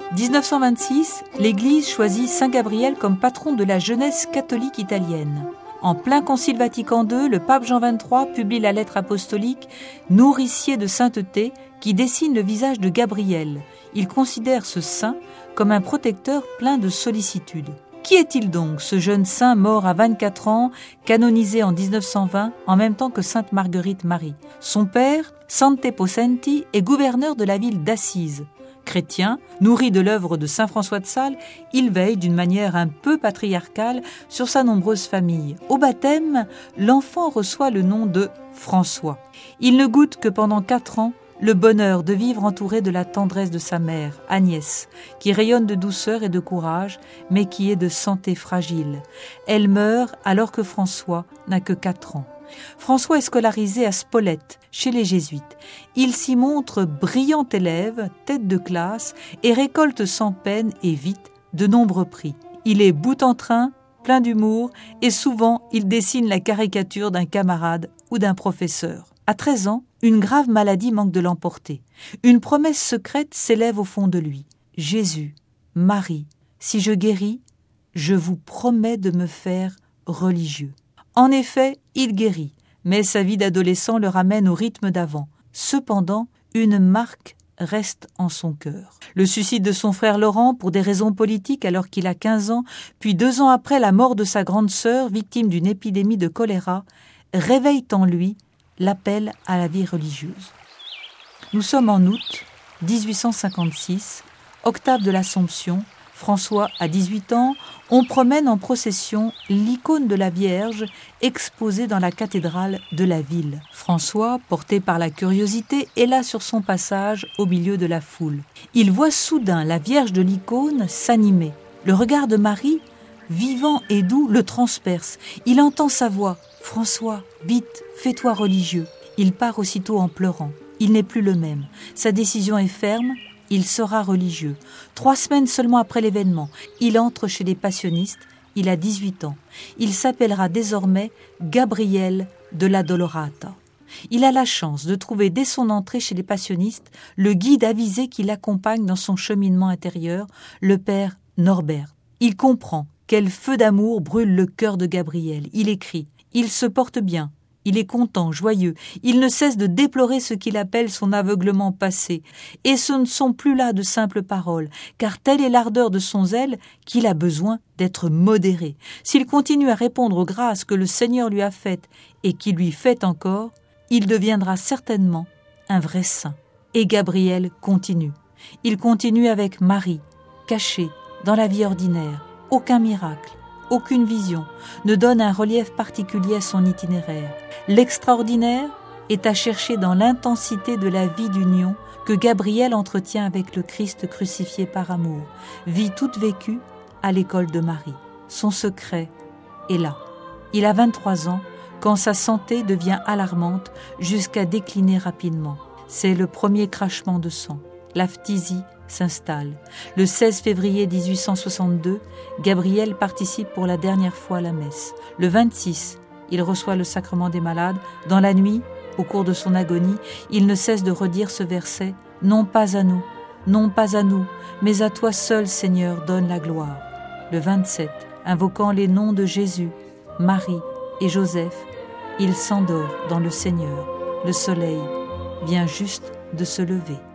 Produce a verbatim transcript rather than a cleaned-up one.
dix-neuf cent vingt-six, l'Église choisit Saint Gabriel comme patron de la jeunesse catholique italienne. En plein Concile Vatican deux, le pape Jean vingt-trois publie la lettre apostolique « Nourricier de sainteté » qui dessine le visage de Gabriel. Il considère ce saint comme un protecteur plein de sollicitude. Qui est-il donc, ce jeune saint mort à vingt-quatre ans, canonisé en dix-neuf cent vingt, en même temps que Sainte Marguerite Marie? Son père, Sante Possenti, est gouverneur de la ville d'Assise. Chrétien, nourri de l'œuvre de saint François de Sales, il veille d'une manière un peu patriarcale sur sa nombreuse famille. Au baptême, l'enfant reçoit le nom de François. Il ne goûte que pendant quatre ans le bonheur de vivre entouré de la tendresse de sa mère, Agnès, qui rayonne de douceur et de courage, mais qui est de santé fragile. Elle meurt alors que François n'a que quatre ans. François est scolarisé à Spolète, chez les Jésuites. Il s'y montre brillant élève, tête de classe, et récolte sans peine et vite de nombreux prix. Il est boute-en-train, plein d'humour, et souvent il dessine la caricature d'un camarade ou d'un professeur. À treize ans, une grave maladie manque de l'emporter. Une promesse secrète s'élève au fond de lui. « Jésus, Marie, si je guéris, je vous promets de me faire religieux. » En effet, il guérit, mais sa vie d'adolescent le ramène au rythme d'avant. Cependant, une marque reste en son cœur. Le suicide de son frère Laurent pour des raisons politiques alors qu'il a quinze ans, puis deux ans après la mort de sa grande sœur, victime d'une épidémie de choléra, réveillent en lui l'appel à la vie religieuse. Nous sommes en août dix-huit cent cinquante-six, octave de l'Assomption. François a dix-huit ans, on promène en procession l'icône de la Vierge exposée dans la cathédrale de la ville. François, porté par la curiosité, est là sur son passage au milieu de la foule. Il voit soudain la Vierge de l'icône s'animer. Le regard de Marie, vivant et doux, le transperce. Il entend sa voix. « François, vite, fais-toi religieux !» Il part aussitôt en pleurant. Il n'est plus le même. Sa décision est ferme. Il sera religieux. Trois semaines seulement après l'événement, il entre chez les passionistes. Il a dix-huit ans. Il s'appellera désormais Gabriel de la Dolorata. Il a la chance de trouver dès son entrée chez les passionistes le guide avisé qui l'accompagne dans son cheminement intérieur, le père Norbert. Il comprend quel feu d'amour brûle le cœur de Gabriel. Il écrit « Il se porte bien. Il est content, joyeux. Il ne cesse de déplorer ce qu'il appelle son aveuglement passé. Et ce ne sont plus là de simples paroles, car telle est l'ardeur de son zèle qu'il a besoin d'être modéré. S'il continue à répondre aux grâces que le Seigneur lui a faites et qui lui fait encore, il deviendra certainement un vrai saint. » Et Gabriel continue. Il continue avec Marie, caché dans la vie ordinaire. Aucun miracle, aucune vision ne donne un relief particulier à son itinéraire. L'extraordinaire est à chercher dans l'intensité de la vie d'union que Gabriel entretient avec le Christ crucifié par amour, vie toute vécue à l'école de Marie. Son secret est là. Il a vingt-trois ans quand sa santé devient alarmante jusqu'à décliner rapidement. C'est le premier crachement de sang. La phtisie s'installe. Le seize février dix-huit cent soixante-deux, Gabriel participe pour la dernière fois à la messe. Le vingt-six, il reçoit le sacrement des malades. Dans la nuit, au cours de son agonie, il ne cesse de redire ce verset « Non pas à nous, non pas à nous, mais à toi seul, Seigneur, donne la gloire. » Le vingt-sept, invoquant les noms de Jésus, Marie et Joseph, il s'endort dans le Seigneur. Le soleil vient juste de se lever.